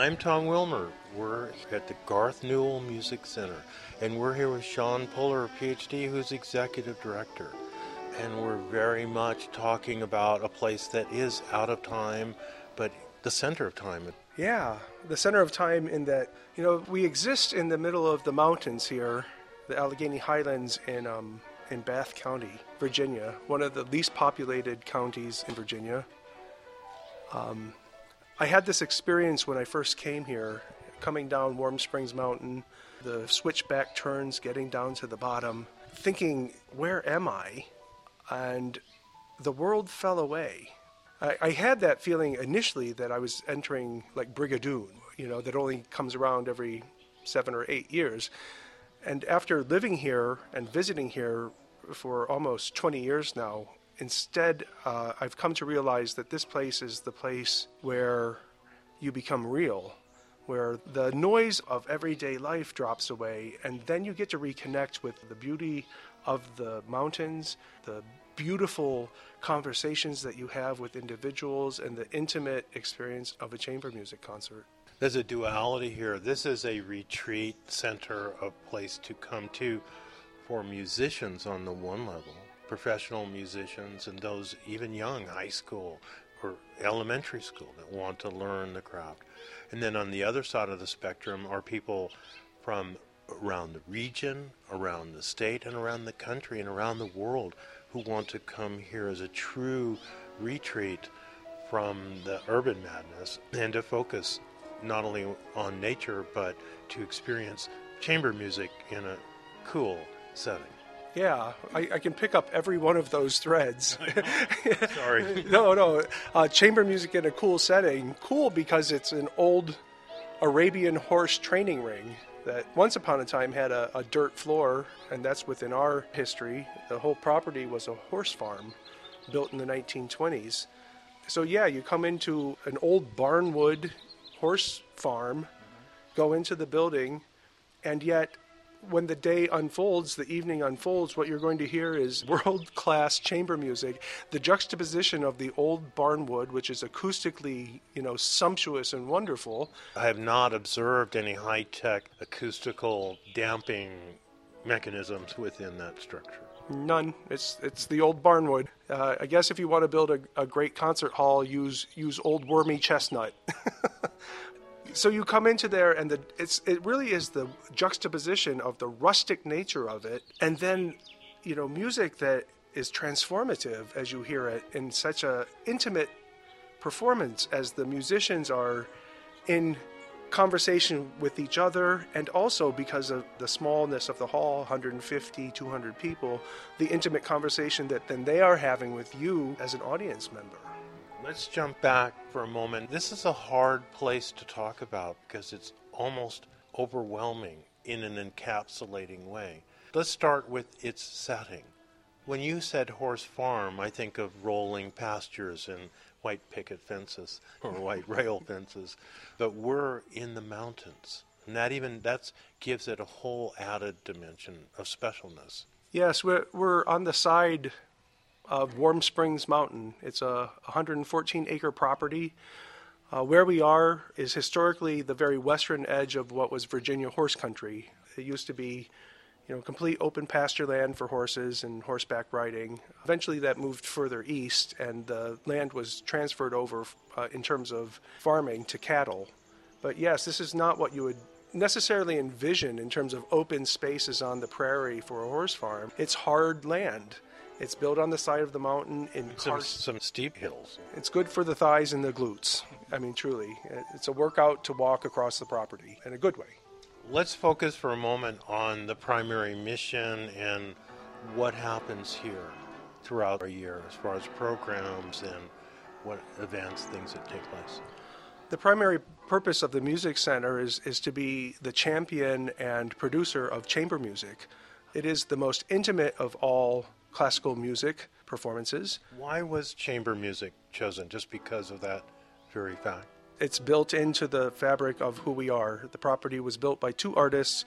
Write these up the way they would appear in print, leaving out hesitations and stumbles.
I'm Tom Wilmer. We're at the Garth Newell Music Center, and we're here with Sean Puller, PhD, who's Executive Director. And we're very much talking about a place that is out of time, but the center of time. Yeah, the center of time in that, we exist in the middle of the mountains here, the Allegheny Highlands in Bath County, Virginia, one of the least populated counties in Virginia. I had this experience when I first came here, coming down Warm Springs Mountain, the switchback turns, getting down to the bottom, thinking, where am I? And the world fell away. I had that feeling initially that I was entering like Brigadoon, that only comes around every 7 or 8 years. And after living here and visiting here for almost 20 years now, instead, I've come to realize that this place is the place where you become real, where the noise of everyday life drops away, and then you get to reconnect with the beauty of the mountains, the beautiful conversations that you have with individuals, and the intimate experience of a chamber music concert. There's a duality here. This is a retreat center, a place to come to for musicians on the one level, professional musicians and those even young, high school or elementary school that want to learn the craft. And then on the other side of the spectrum are people from around the region, around the state, and around the country, and around the world who want to come here as a true retreat from the urban madness and to focus not only on nature but to experience chamber music in a cool setting. Yeah, I can pick up every one of those threads. Sorry. No. Chamber music in a cool setting. Cool because it's an old Arabian horse training ring that once upon a time had a dirt floor, and that's within our history. The whole property was a horse farm built in the 1920s. So yeah, you come into an old barnwood horse farm, go into the building, and yet when the day unfolds, the evening unfolds, what you're going to hear is world-class chamber music. The juxtaposition of the old barnwood, which is acoustically, sumptuous and wonderful. I have not observed any high-tech acoustical damping mechanisms within that structure. None. It's the old barnwood. I guess if you want to build a great concert hall, use old wormy chestnut. So you come into there, and it really is the juxtaposition of the rustic nature of it, and then, music that is transformative as you hear it in such a intimate performance as the musicians are in conversation with each other, and also because of the smallness of the hall, 150, 200 people, the intimate conversation that then they are having with you as an audience member. Let's jump back for a moment. This is a hard place to talk about because it's almost overwhelming in an encapsulating way. Let's start with its setting. When you said horse farm, I think of rolling pastures and white picket fences or white rail fences, but we're in the mountains. And that gives it a whole added dimension of specialness. Yes, we're on the side of Warm Springs Mountain. It's a 114-acre property. Where we are is historically the very western edge of what was Virginia horse country. It used to be, complete open pasture land for horses and horseback riding. Eventually that moved further east, and the land was transferred over in terms of farming to cattle. But yes, this is not what you would necessarily envision in terms of open spaces on the prairie for a horse farm. It's hard land. It's built on the side of the mountain in some steep hills. It's good for the thighs and the glutes. I mean, truly. It's a workout to walk across the property in a good way. Let's focus for a moment on the primary mission and what happens here throughout a year as far as programs and what events, things that take place. The primary purpose of the Music Center is to be the champion and producer of chamber music. It is the most intimate of all classical music performances. Why was chamber music chosen? Just because of that very fact? It's built into the fabric of who we are. The property was built by two artists,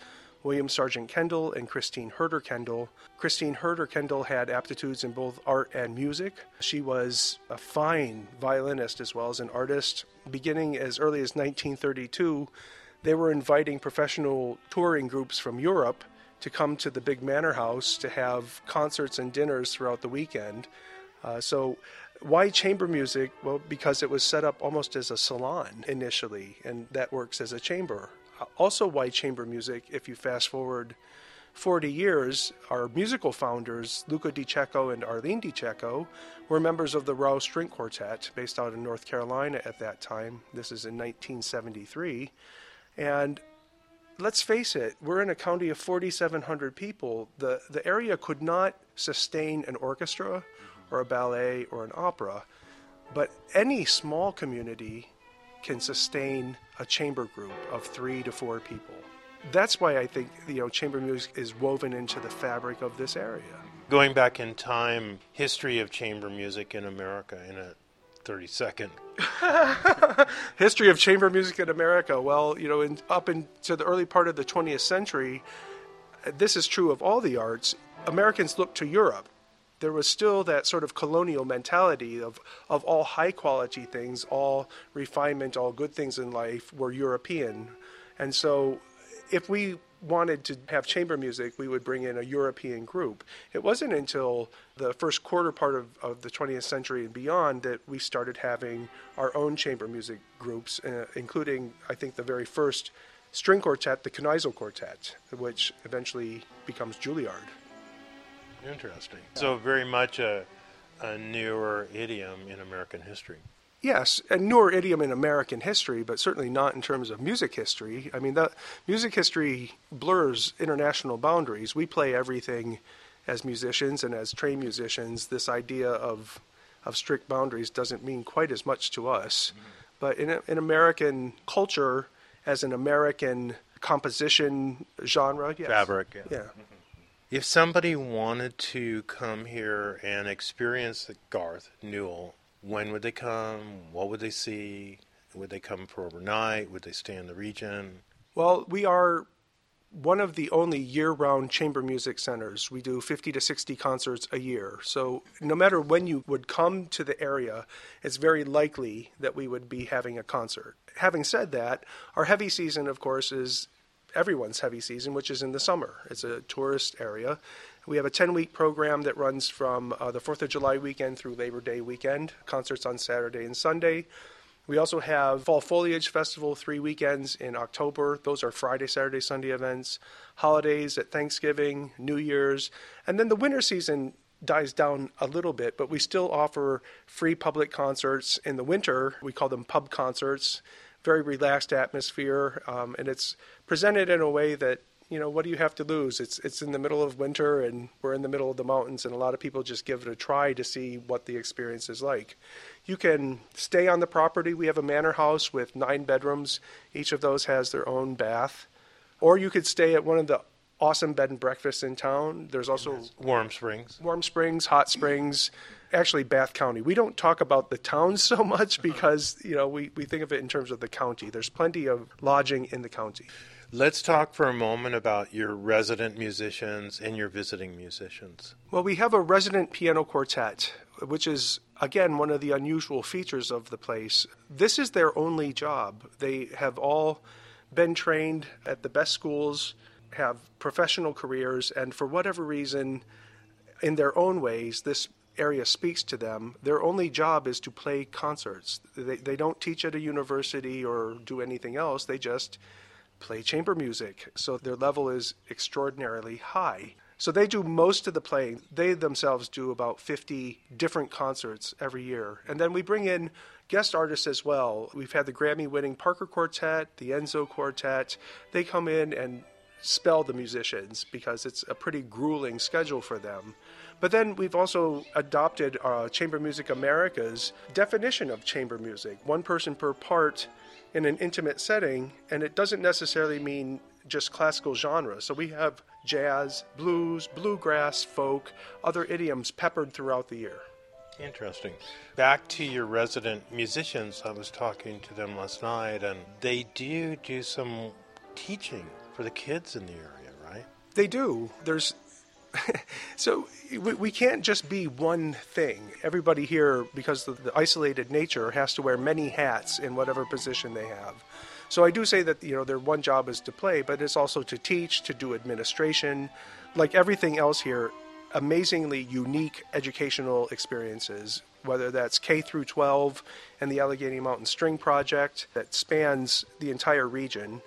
William Sargent Kendall and Christine Herder Kendall. Christine Herder Kendall had aptitudes in both art and music. She was a fine violinist as well as an artist. Beginning as early as 1932, they were inviting professional touring groups from Europe to come to the big manor house to have concerts and dinners throughout the weekend. So why chamber music? Well, because it was set up almost as a salon initially, and that works as a chamber. Also, why chamber music? If you fast forward 40 years, our musical founders, Luca DiCecco and Arlene DiCecco, were members of the Rowe String Quartet, based out in North Carolina at that time. This is in 1973. And let's face it, we're in a county of 4,700 people. The area could not sustain an orchestra or a ballet or an opera, but any small community can sustain a chamber group of 3 to 4 people. That's why I think, chamber music is woven into the fabric of this area. Going back in time, history of chamber music in America in a 30-second. History of chamber music in America. Well, up into the early part of the 20th century, this is true of all the arts, Americans looked to Europe. There was still that sort of colonial mentality of all high-quality things, all refinement, all good things in life were European. And so if we wanted to have chamber music, we would bring in a European group. It wasn't until the first quarter part of the 20th century and beyond that we started having our own chamber music groups, including, I think, the very first string quartet, the Kneisel Quartet, which eventually becomes Juilliard. Interesting. So very much a newer idiom in American history. Yes, a newer idiom in American history, but certainly not in terms of music history. I mean, the music history blurs international boundaries. We play everything as musicians and as trained musicians. This idea of strict boundaries doesn't mean quite as much to us. Mm-hmm. But in American culture, as an American composition genre, yes. Fabric, yeah. Yeah. Mm-hmm. If somebody wanted to come here and experience the Garth Newell, when would they come? What would they see? Would they come for overnight? Would they stay in the region? Well, we are one of the only year-round chamber music centers. We do 50 to 60 concerts a year. So no matter when you would come to the area, it's very likely that we would be having a concert. Having said that, our heavy season, of course, is everyone's heavy season, which is in the summer. It's a tourist area. We have a 10-week program that runs from the 4th of July weekend through Labor Day weekend, concerts on Saturday and Sunday. We also have Fall Foliage Festival 3 weekends in October. Those are Friday, Saturday, Sunday events. Holidays at Thanksgiving, New Year's. And then the winter season dies down a little bit, but we still offer free public concerts in the winter. We call them pub concerts. Very relaxed atmosphere, and it's presented in a way that, what do you have to lose? It's in the middle of winter, and we're in the middle of the mountains, and a lot of people just give it a try to see what the experience is like. You can stay on the property. We have a manor house with 9 bedrooms. Each of those has their own bath. Or you could stay at one of the awesome bed and breakfasts in town. There's also Warm Springs. Warm Springs, Hot Springs, actually Bath County. We don't talk about the town so much because, we think of it in terms of the county. There's plenty of lodging in the county. Let's talk for a moment about your resident musicians and your visiting musicians. Well, we have a resident piano quartet, which is, again, one of the unusual features of the place. This is their only job. They have all been trained at the best schools, have professional careers, and for whatever reason, in their own ways, this area speaks to them. Their only job is to play concerts. They don't teach at a university or do anything else. They just play chamber music. So their level is extraordinarily high. So they do most of the playing. They themselves do about 50 different concerts every year. And then we bring in guest artists as well. We've had the Grammy-winning Parker Quartet, the Enzo Quartet. They come in and spell the musicians because it's a pretty grueling schedule for them. But then we've also adopted Chamber Music America's definition of chamber music, one person per part in an intimate setting, and it doesn't necessarily mean just classical genre. So we have jazz, blues, bluegrass, folk, other idioms peppered throughout the year. Interesting. Back to your resident musicians, I was talking to them last night, and they do some teaching for the kids in the area, They do. There's so we can't just be one thing. Everybody here, because of the isolated nature, has to wear many hats in whatever position they have. So I do say that, their one job is to play, but it's also to teach, to do administration. Like everything else here, amazingly unique educational experiences, whether that's K through 12 and the Allegheny Mountain String Project that spans the entire region,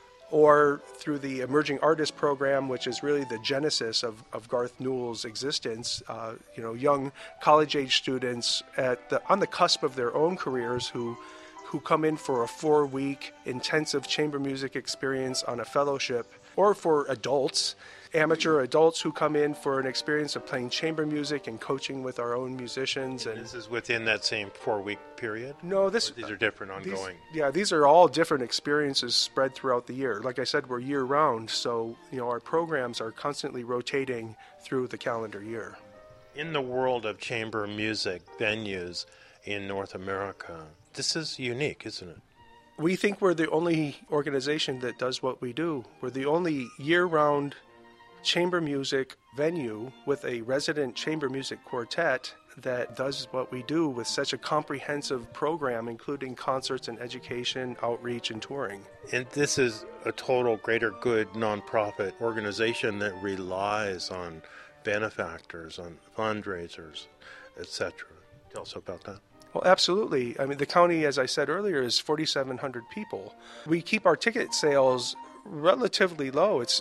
or through the Emerging Artist Program, which is really the genesis of Garth Newell's existence. Young college-age students on the cusp of their own careers who come in for a 4-week intensive chamber music experience on a fellowship, or for adults, amateur adults who come in for an experience of playing chamber music and coaching with our own musicians. And this is within that same 4-week period? No, these are different, ongoing. These are all different experiences spread throughout the year. Like I said, we're year-round, so our programs are constantly rotating through the calendar year. In the world of chamber music venues in North America, this is unique, isn't it? We think we're the only organization that does what we do. We're the only year-round chamber music venue with a resident chamber music quartet that does what we do with such a comprehensive program, including concerts and education, outreach, and touring. And this is a total greater good nonprofit organization that relies on benefactors, on fundraisers, etc. Tell us about that. Well, absolutely. I mean, the county, as I said earlier, is 4,700 people. We keep our ticket sales relatively low. It's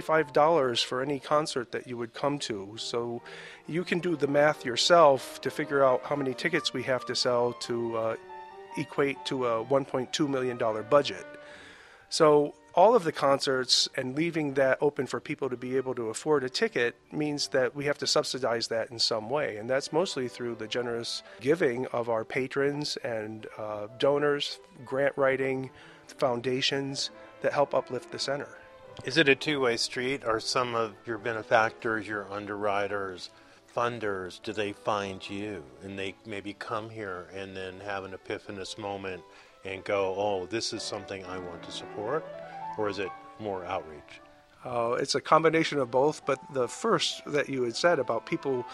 $25 for any concert that you would come to. So you can do the math yourself to figure out how many tickets we have to sell to equate to a $1.2 million budget. So all of the concerts and leaving that open for people to be able to afford a ticket means that we have to subsidize that in some way. And that's mostly through the generous giving of our patrons and donors, grant writing, foundations that help uplift the center. Is it a two-way street? Are some of your benefactors, your underwriters, funders, do they find you and they maybe come here and then have an epiphanous moment and go, oh, this is something I want to support? Or is it more outreach? It's a combination of both, but the first that you had said about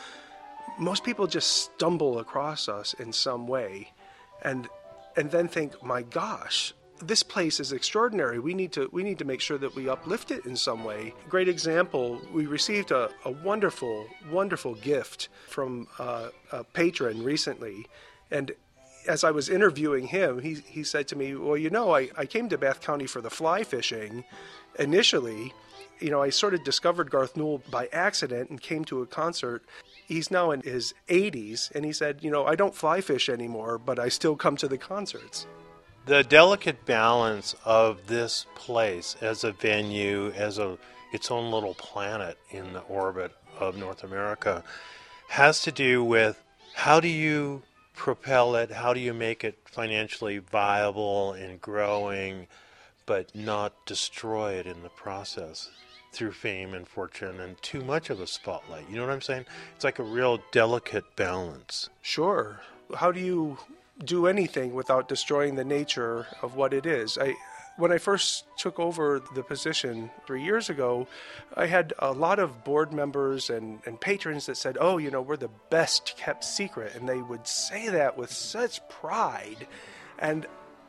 most people just stumble across us in some way and then think, my gosh, this place is extraordinary. We need to make sure that we uplift it in some way. Great example, we received a wonderful, wonderful gift from a patron recently, and as I was interviewing him, he said to me, well, I came to Bath County for the fly fishing initially. I sort of discovered Garth Newell by accident and came to a concert. He's now in his 80s, and he said, I don't fly fish anymore, but I still come to the concerts. The delicate balance of this place as a venue, as its own little planet in the orbit of North America, has to do with how do you propel it, how do you make it financially viable and growing, but not destroy it in the process through fame and fortune and too much of a spotlight. You know what I'm saying? It's like a real delicate balance. Sure. How do you do anything without destroying the nature of what it is? When I first took over the position 3 years ago, I had a lot of board members and patrons that said, oh, we're the best kept secret. And they would say that with such pride. And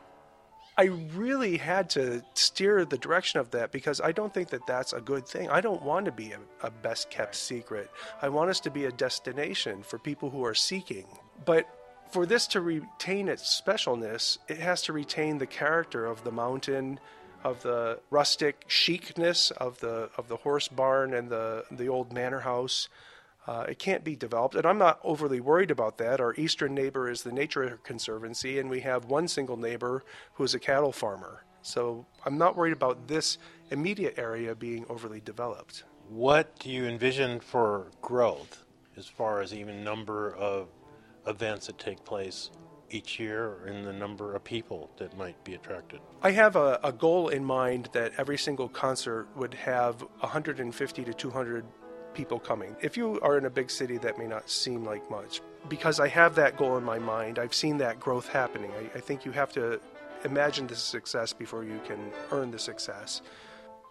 I really had to steer the direction of that because I don't think that that's a good thing. I don't want to be a best kept secret. I want us to be a destination for people who are seeking. But for this to retain its specialness, it has to retain the character of the mountain, of the rustic chicness of the horse barn and the old manor house. It can't be developed, and I'm not overly worried about that. Our eastern neighbor is the Nature Conservancy, and we have one single neighbor who is a cattle farmer. So I'm not worried about this immediate area being overly developed. What do you envision for growth as far as even number of events that take place each year and the number of people that might be attracted? I have a goal in mind that every single concert would have 150 to 200 people coming. If you are in a big city, that may not seem like much. Because I have that goal in my mind, I've seen that growth happening. I think you have to imagine the success before you can earn the success.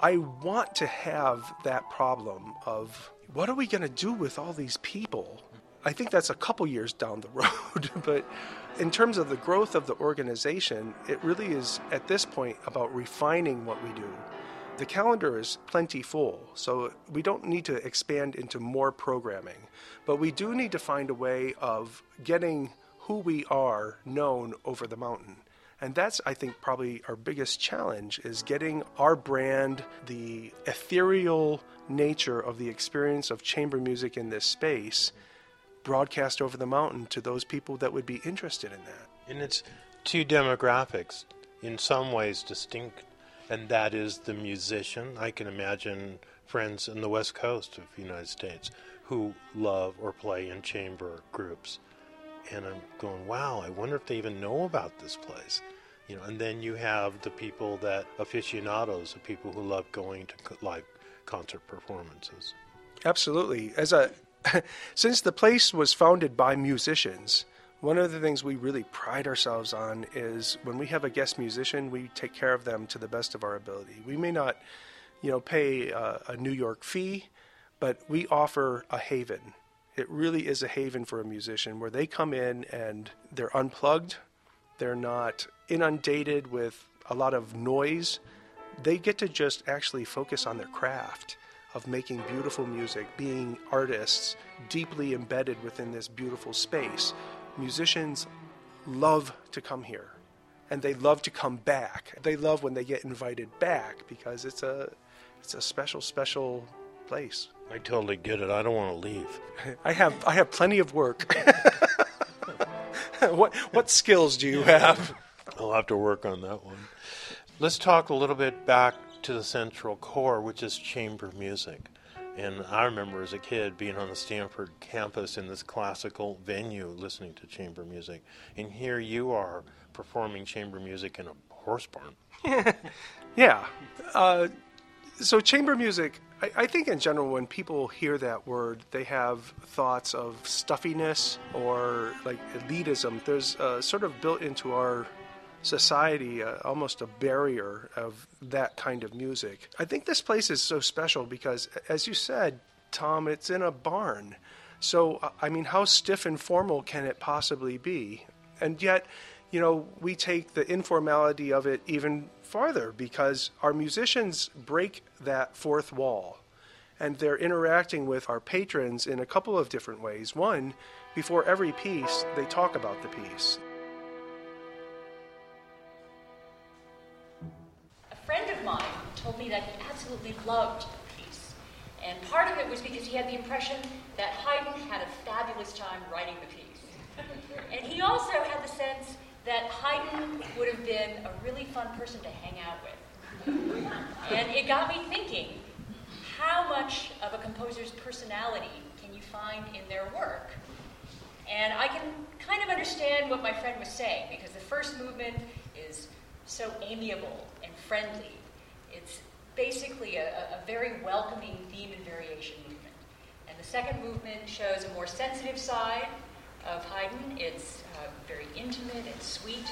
I want to have that problem of what are we going to do with all these people? I think that's a couple years down the road, but in terms of the growth of the organization, it really is at this point about refining what we do. The calendar is plenty full, so we don't need to expand into more programming, but we do need to find a way of getting who we are known over the mountain. And that's, I think, probably our biggest challenge, is getting our brand, the ethereal nature of the experience of chamber music in this space, broadcast over the mountain to those people that would be interested in that. And it's two demographics, in some ways distinct, and that is the musician. I can imagine friends in the West Coast of the United States who love or play in chamber groups. And I'm going, wow, I wonder if they even know about this place. And then you have the people that, aficionados, the people who love going to live concert performances. Absolutely. Since the place was founded by musicians, one of the things we really pride ourselves on is when we have a guest musician, we take care of them to the best of our ability. We may not, pay a New York fee, but we offer a haven. It really is a haven for a musician where they come in and they're unplugged. They're not inundated with a lot of noise. They get to just actually focus on their craft of making beautiful music, being artists deeply embedded within this beautiful space. Musicians love to come here, and they love to come back. They love when they get invited back because it's a special, special place. I totally get it. I don't want to leave. I have plenty of work. What skills do you have? I'll have to work on that one. Let's talk a little bit back to the central core, which is chamber music. And I remember as a kid being on the Stanford campus in this classical venue listening to chamber music. And here you are performing chamber music in a horse barn. Yeah. So chamber music, I think in general when people hear that word, they have thoughts of stuffiness or like elitism. There's sort of built into our society almost a barrier of that kind of music. I think this place is so special because, as you said, Tom, it's in a barn. So, I mean, how stiff and formal can it possibly be? And yet, we take the informality of it even farther because our musicians break that fourth wall and they're interacting with our patrons in a couple of different ways. One, before every piece, they talk about the piece. A friend of mine told me that he absolutely loved the piece. And part of it was because he had the impression that Haydn had a fabulous time writing the piece. And he also had the sense that Haydn would have been a really fun person to hang out with. And it got me thinking, how much of a composer's personality can you find in their work? And I can kind of understand what my friend was saying, because the first movement is so amiable and friendly. It's basically a very welcoming theme and variation movement. And the second movement shows a more sensitive side of Haydn. It's very intimate and sweet.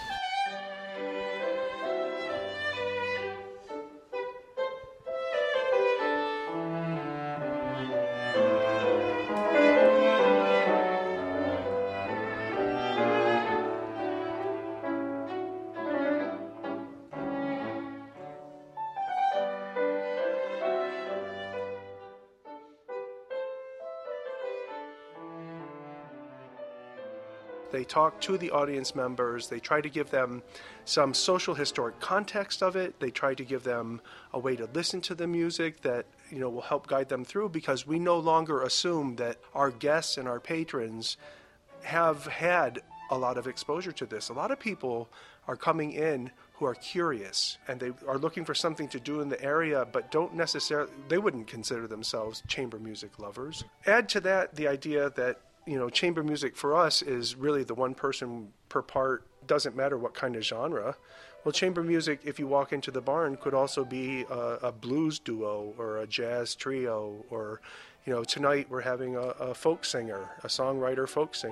They talk to the audience members. They try to give them some social historic context of it. They try to give them a way to listen to the music that will help guide them through, because we no longer assume that our guests and our patrons have had a lot of exposure to this. A lot of people are coming in who are curious and they are looking for something to do in the area, but they wouldn't consider themselves chamber music lovers. Add to that the idea that chamber music for us is really the one person per part, doesn't matter what kind of genre. Well, chamber music, if you walk into the barn, could also be a blues duo or a jazz trio, or, tonight we're having a folk singer, a songwriter folk singer.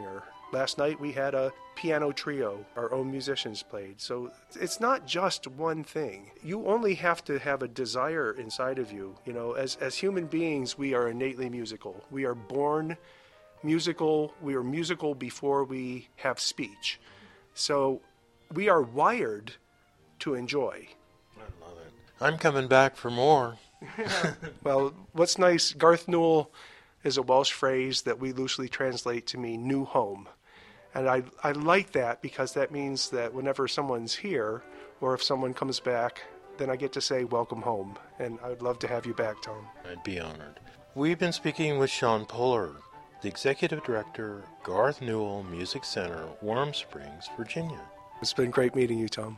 Last night we had a piano trio, our own musicians played. So it's not just one thing. You only have to have a desire inside of you. You know, as human beings, we are innately musical. We are born musical. We are musical before we have speech. So we are wired to enjoy. I love it. I'm coming back for more. Well, what's nice, Garth Newell is a Welsh phrase that we loosely translate to mean new home. And I like that because that means that whenever someone's here, or if someone comes back, then I get to say, welcome home. And I would love to have you back, Tom. I'd be honored. We've been speaking with Sean Puller, the Executive Director, Garth Newell Music Center, Warm Springs, Virginia. It's been great meeting you, Tom.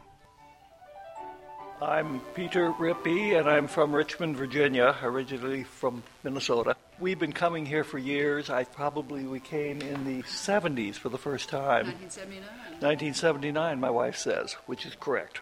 I'm Peter Rippey, and I'm from Richmond, Virginia, originally from Minnesota. We've been coming here for years. We came in the 70s for the first time. 1979. 1979, my wife says, which is correct.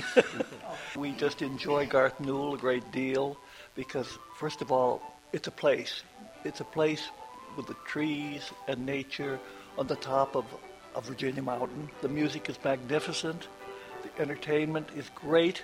We just enjoy Garth Newell a great deal because, first of all, it's a place. It's a place with the trees and nature on the top of Virginia Mountain. The music is magnificent. The entertainment is great.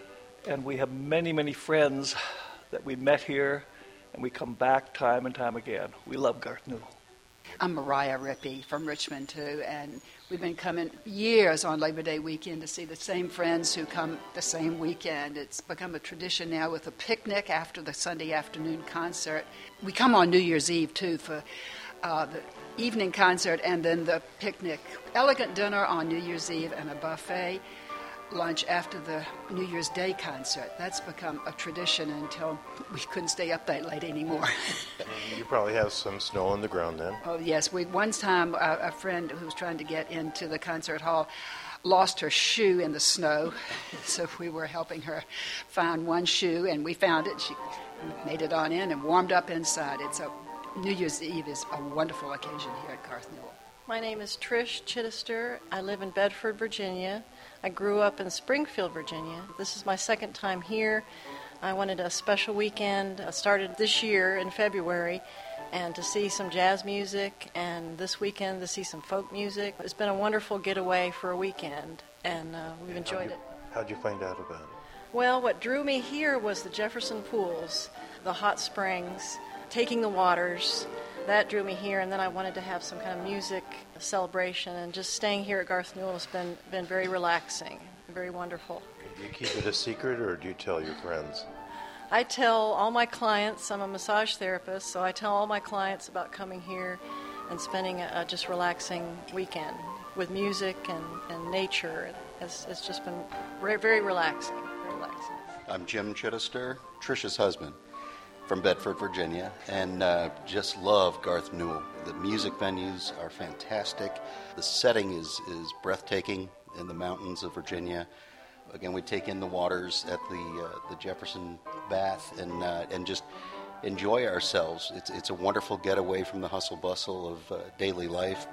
And we have many, many friends that we met here, and we come back time and time again. We love Garth Newell. I'm Mariah Rippey from Richmond, too, and we've been coming years on Labor Day weekend to see the same friends who come the same weekend. It's become a tradition now with a picnic after the Sunday afternoon concert. We come on New Year's Eve, too, for the evening concert and then the picnic. Elegant dinner on New Year's Eve and a buffet lunch after the New Year's Day concert. That's become a tradition until we couldn't stay up that late anymore. You probably have some snow on the ground then. Oh, yes. One time, a friend who was trying to get into the concert hall lost her shoe in the snow, so we were helping her find one shoe, and we found it. She made it on in and warmed up inside. New Year's Eve is a wonderful occasion here at Garth Newell. My name is Trish Chittister. I live in Bedford, Virginia. I grew up in Springfield, Virginia. This is my second time here. I wanted a special weekend. I started this year in February, and to see some jazz music, and this weekend to see some folk music. It's been a wonderful getaway for a weekend, and we've enjoyed it. How'd you find out about it? Well, what drew me here was the Jefferson Pools, the hot springs, taking the waters. That drew me here, and then I wanted to have some kind of music celebration, and just staying here at Garth Newell has been very relaxing, very wonderful. Do you keep it a secret, or do you tell your friends? I tell all my clients, I'm a massage therapist, so I tell all my clients about coming here and spending a just relaxing weekend with music and nature. It's just been very, very relaxing, very relaxing. I'm Jim Chittister, Tricia's husband, from Bedford, Virginia, and just love Garth Newell. The music venues are fantastic. The setting is breathtaking in the mountains of Virginia. Again, we take in the waters at the Jefferson Bath and just enjoy ourselves. It's a wonderful getaway from the hustle bustle of daily life.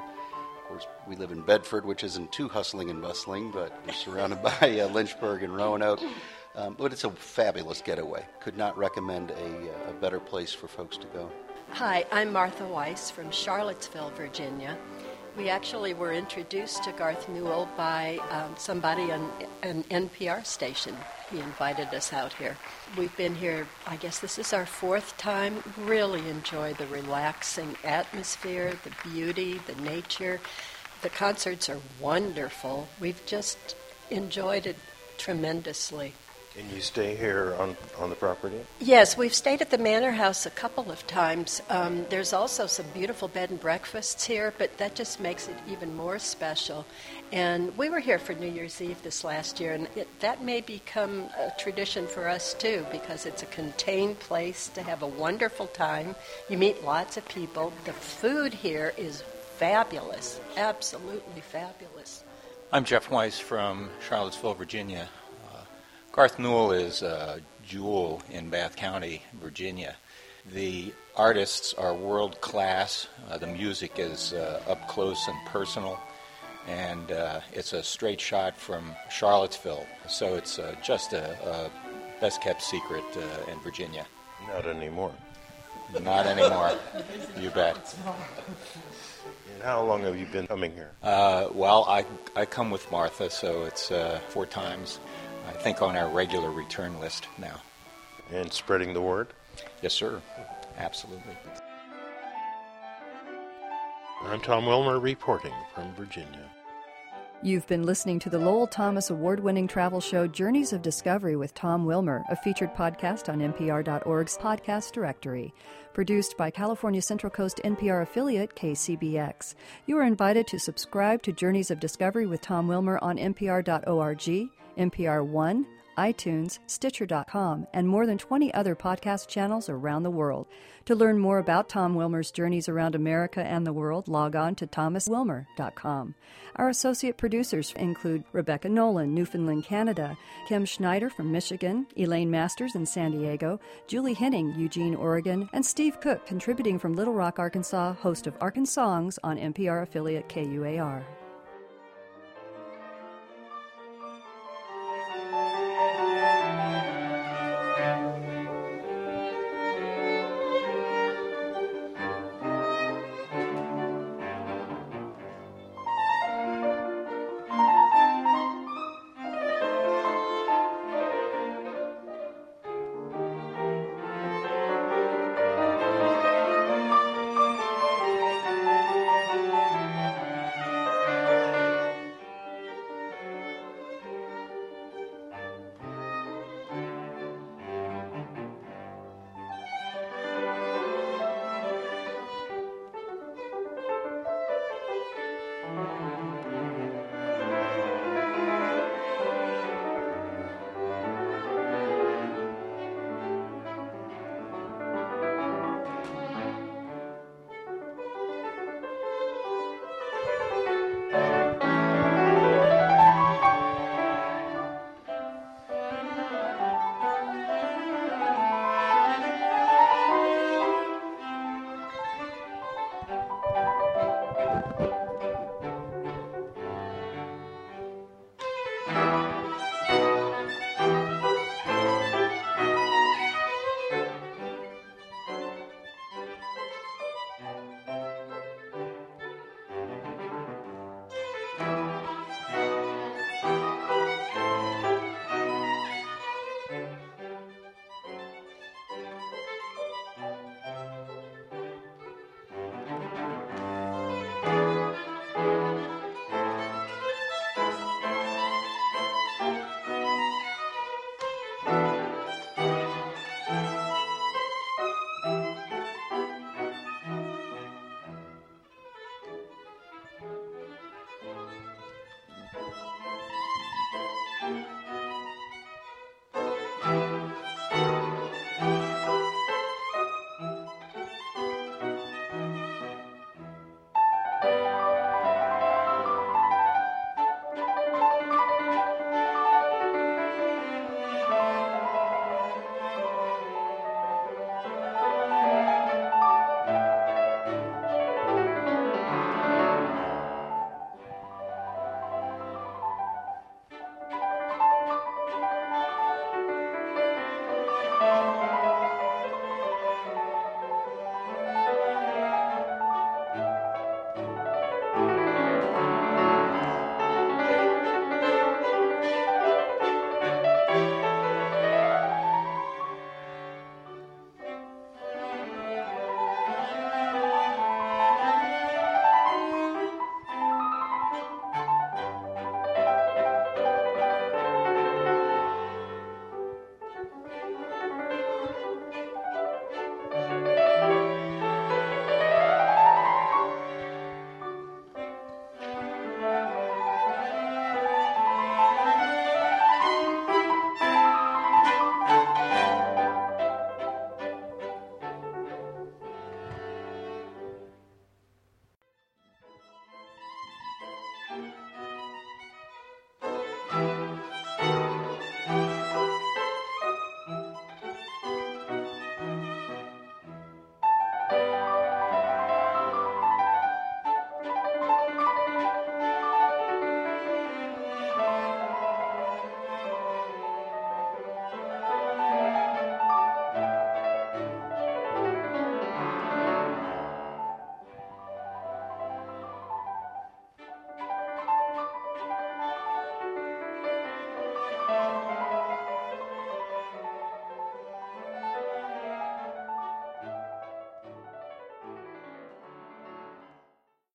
Of course, we live in Bedford, which isn't too hustling and bustling, but we're surrounded by Lynchburg and Roanoke. But it's a fabulous getaway. Could not recommend a better place for folks to go. Hi, I'm Martha Weiss from Charlottesville, Virginia. We actually were introduced to Garth Newell by somebody on an NPR station. He invited us out here. We've been here, I guess this is our fourth time. Really enjoy the relaxing atmosphere, the beauty, the nature. The concerts are wonderful. We've just enjoyed it tremendously. And you stay here on the property? Yes, we've stayed at the Manor House a couple of times. There's also some beautiful bed and breakfasts here, but that just makes it even more special. And we were here for New Year's Eve this last year, and that may become a tradition for us too, because it's a contained place to have a wonderful time. You meet lots of people. The food here is fabulous, absolutely fabulous. I'm Jeff Weiss from Charlottesville, Virginia. Garth Newell is a jewel in Bath County, Virginia. The artists are world class. The music is up close and personal, and it's a straight shot from Charlottesville. So it's just a best kept secret in Virginia. Not anymore. Not anymore. You bet. And how long have you been coming here? Well, I come with Martha, so it's 4 times, I think, on our regular return list now. And spreading the word? Yes, sir. Absolutely. I'm Tom Wilmer reporting from Virginia. You've been listening to the Lowell Thomas award-winning travel show Journeys of Discovery with Tom Wilmer, a featured podcast on NPR.org's podcast directory. Produced by California Central Coast NPR affiliate KCBX. You are invited to subscribe to Journeys of Discovery with Tom Wilmer on NPR.org, NPR One, iTunes, Stitcher.com, and more than 20 other podcast channels around the world. To learn more about Tom Wilmer's journeys around America and the world, log on to thomaswilmer.com. Our associate producers include Rebecca Nolan, Newfoundland, Canada, Kim Schneider from Michigan, Elaine Masters in San Diego, Julie Henning, Eugene, Oregon, and Steve Cook, contributing from Little Rock, Arkansas, host of Arkansongs on NPR affiliate KUAR.